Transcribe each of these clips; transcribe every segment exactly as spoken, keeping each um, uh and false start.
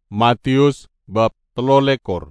Matius bab telu lekor.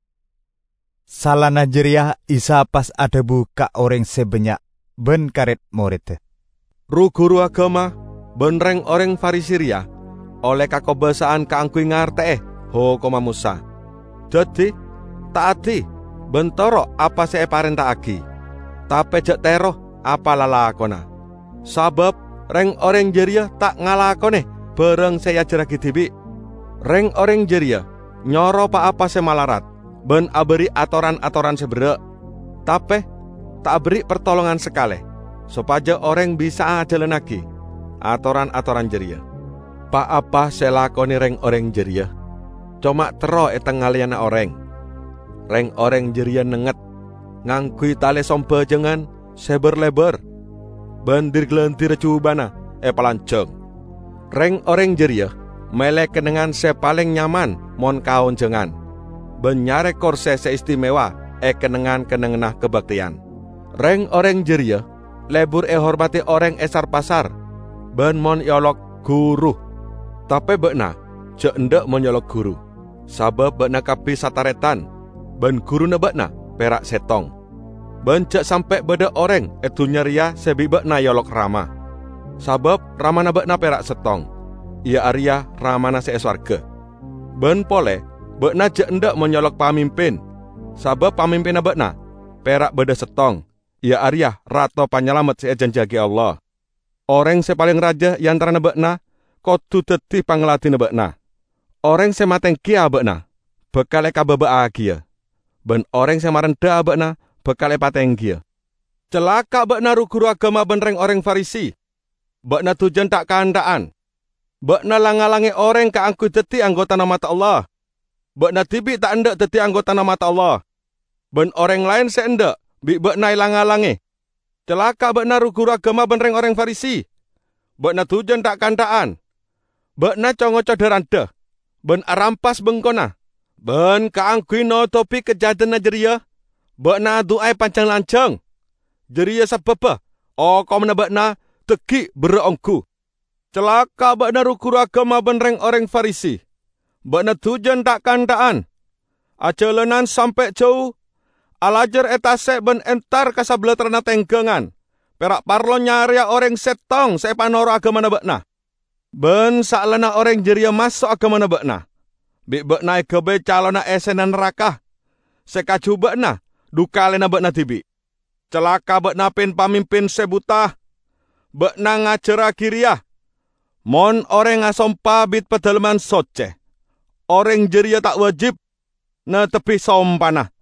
Salana jeriah Isa pas adebu ka orang sebanyak ben karet murid. Ru guru agama benreng orang Farisiria oleh kakobasaan kaangkui ngarte eh ho koma Musa. Jadi taati bentoro apa se parenta agi. Tapi jak tero apa lalakona. Sabab reng orang jeria tak ngalakone bareng saya jeraki tibi. Reng orang jeria nyoro pa apa se malarat ben aberi atoran-atoran seberek. Tapi tak beri pertolongan sekali supaya orang bisa jalan lagi atoran-atoran jeria. Pa apa se lakoni reng orang jeria cuma tero eteng ngaliana orang. Reng orang jeria nenget ngangkui tali sompe jengan seber-leber bandir gelentir cubana e palanceng. Reng orang jeria melek kenengan se paling nyaman mon kaon jengan benyare korse seistimewa e kenengan kenengenah kebaktian. Reng orang jeria lebur e hormati orang esar pasar ben mon yolok guru. Tapi bekna je endek mon yolok guru sabab bekna kapi sataretan ben guru na bekna perak setong. Ben cek sampai beda orang itu nyaria sebi bekna yolok rama sabab rama na bekna perak setong. Ia Arya ramana seeswarga. Ben pole bekna je endak menyolok pamimpin sabab pamimpin na bekna perak beda setong. Ia Arya rato panyelamet seejanjagi Allah. Orang se paling raja yang antara bekna kotu teti pangelati na bekna. Orang se mateng kia bekna bekal eka beba agia. Ben orang se marenda bekna bekal pateng kia. Celaka bekna ru guru agama benreng orang Farisi. Bekna tujuan tak keandaan. Bekna langalangi orang keangkui teti anggota nama Allah. Bekna tibi tak endak teti anggota nama Allah. Ben orang lain se endak bi bekna langalangi. Celaka bekna ru guru agama benreng orang Farisi. Bekna tujuan tak kandaan. Bekna congoco deranda. Ben arampas bengkona. Ben keangkui no topi kejadian jeria. Bekna duai pancang lancang. Jeria sebab oh komna bekna teki berongku. Celaka bekna ru guru agama benreng orang Farisi. Bekna tujuan tak kandaan. Acelenan sampai jauh. Alajar etase ben entar kasabla terna tenggengan. Perak parlo nyaria orang setong sepanoro agama na bekna. Ben saklana orang jeria masuk agama na bekna. Bik bekna kebe calona esenan neraka. Sekaju bekna dukalena bekna tibi. Celaka bekna pin pamimpin sebuta. Bekna ngajera kiriah. Mon orang ngasompa bit pedalaman soce. Orang jeria tak wajib na tepi sompana.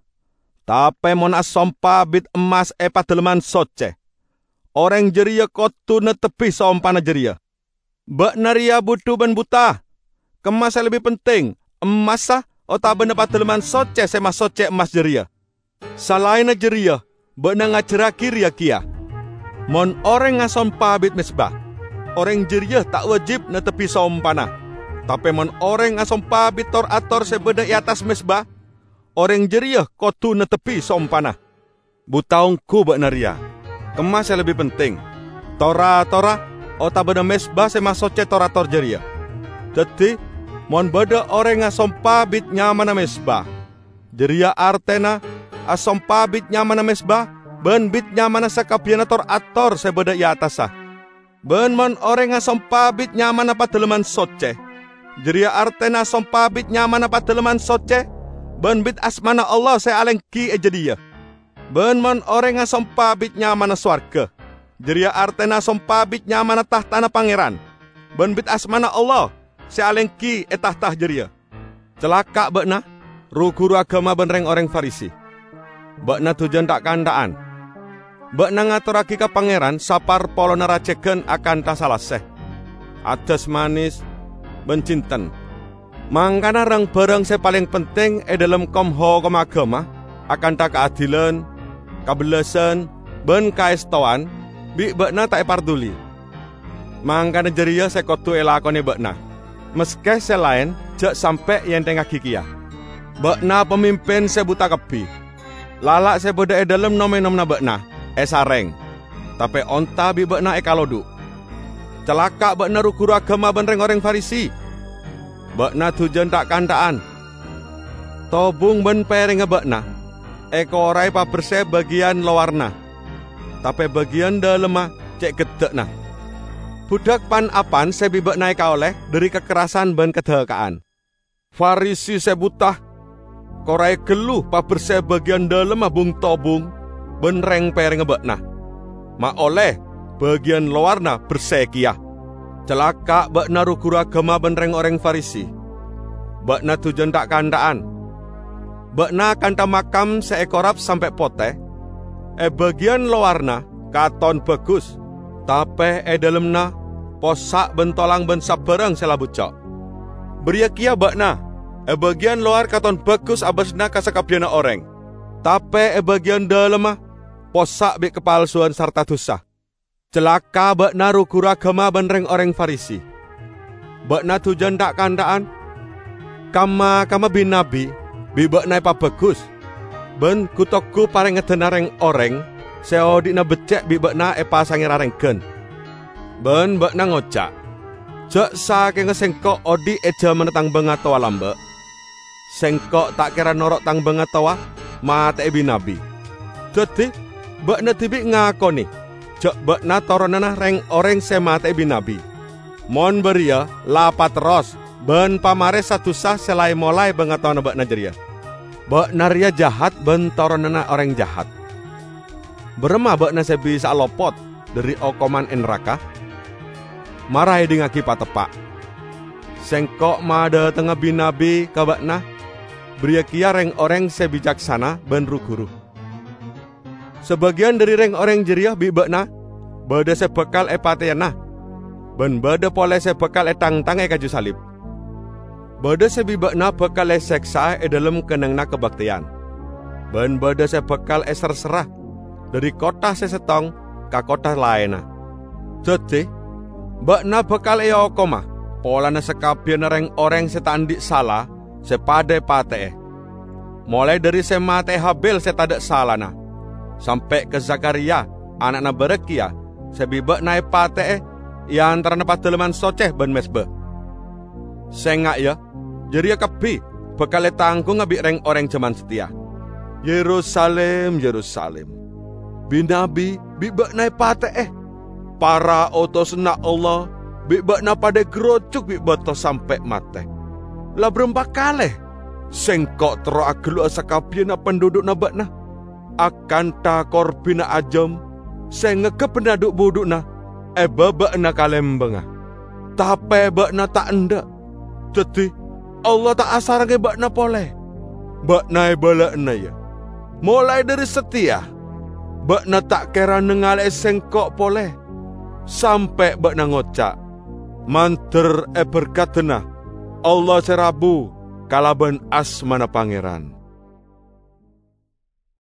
Tapi mon asompa bit emas e pedalaman soce. Orang jeria kotu na tepi sompana jeria. Bekna ria butuh ben buta. Kemas lebih penting. Emas sah ota benda pedalaman soce sema soce emas jeria. Salaina jeria bekna ngajera kiria kia. Mon orang ngasompa bit mesbah. Orang jeria tak wajib na tepi sompana. Tapi mon orang ngasompa bitor ator sebeda i atas mesbah. Orang jeria kotu na tepi sompana. Butaungku bekna ria. Kemas yang lebih penting. Tora-tora ota beda mesbah sema soce tora-tor jeria. Jadi mon beda orang ngasompa bit nyamana mesbah. Jeria artena asompa bit nyamana mesbah. Ben bit nyamana sakabiana tor ator sebeda i atasah. Ben mon orang ngasompa bit nyaman apa deleman soce. Jeria artena sompa bit nyaman apa deleman soce. Ben bit asmana Allah saya alengki ejedia. Ben mon orang ngasompa bit nyaman swarga. Jeria artena sompa bit nyaman tahtana pangeran. Ben bit asmana Allah saya alengki etahtah jeria. Celaka bekna ru guru agama benreng orang Farisi. Bekna tujuan tak kandaan. Bekna ngaturaki ka pangeran sapar polo naraceken akan tasalaseh. Adas manis bencinten. Mangkana rang barang se paling penting e dalam komho kom agama akan tak keadilan, kabelasan, ben kaestoan bi bekna tak parduli. Mangkana jeria se kotu elakone bekna. Meske se lain jak sampai yang tengah kikia. Bekna pemimpin se buta kebi. Lalak se beda e dalam nomen-nomna bekna. Esareng, tapi onta bi bekna e kalodu. Celaka bekna ru guru agama benreng orang Farisi. bakna tujuan tak kantaan. Tobung ben pereng bakna, ekorai pa bersih bagian luarna, tapi bagian dalemah cek gedek nah. Budak pan apan sebi bakna eka oleh dari kekerasan ben kedekaan. Farisi sebutah, korai geluh pa bersih bagian dalemah bung tobung, ben reng pereng bakna. Ma oleh bagian luarna bersih kia. Celaka bakna guru agama ben reng orang Farisi. Bakna tujuan tak kantaan. Bakna kanta makam seekorap sampai pote, e bagian luarna katon bagus, tapi e dalemna posak bentolang ben sabarang selabucok. Beria kia bakna, e bagian luar katon bagus abasna kasakabiana orang, tapi e bagian dalemah posak be kepalsuan sarta dosa. Celaka bakna guru agama ben reng orang Farisi. Bakna tujuan tak kantaan, kama kama bin nabi. Bibak naik pa bagus, ben kutokku pareng ngedenareng oreng, seodi na becek bibak na epa sangirareng gen. Ben bak na ngocak, jak saking sengkok odi eja menetang bengatawa lambe. Sengkok tak kira norok tang bengatawa, mate ebi nabi. Jadi, bak na tibik ngakoni, jak bak na toronana reng oreng semate ebi nabi. Mon beria lapat ros. Ben pamare satu sah selai mulai bengatau na bak najeria. Bak naria jahat ben toronana orang jahat. Berema bak na sebi salopot dari okoman enraka. Marai di ngaki patepak. Sengkok mada tengah binabi ka bak na. Beria kia reng orang sebijaksana ben ruguru. Sebagian dari reng orang jeriah bi bak na. Bada sebekal epatena. Ben bada pole sebekal etang-tang e kaju salib. Bada sebibakna bekal e seksa e dalam kenangna kebaktian. Ben bada sebekal e serserah dari kota sesetong ke kota lainna. Jadi, bakna bekal e okoma, polana sekabian reng orang setandik salah, sepade pate. Mulai dari semate Habil setadak salana, sampai ke Zakaria, anakna Berekia, sebibakna e pate ya antara padeleman soceh ben mesbeh. Sengak ya, jadi kapi bekal tanggung ngabik reng orang zaman setia. Yerusalem, Yerusalem, binabi bibak naik pate eh. Para otos na Allah bibak na pada gerocuk bibak to sampai mate. Lah berempat kali sengkok tero agelu asakapiana penduduk na bakna akan ta korbina ajam sengeke penduduk buduk na eh babak na kalembengah. Tapi bakna tak endak. Jadi Allah tak asarake bakna pole. Bakna balakna ya. Mulai dari setia, bakna tak kira nengale sengkok pole. Sampai bakna ngocak, manter e berkatena Allah serabu kalaban asmana pangeran.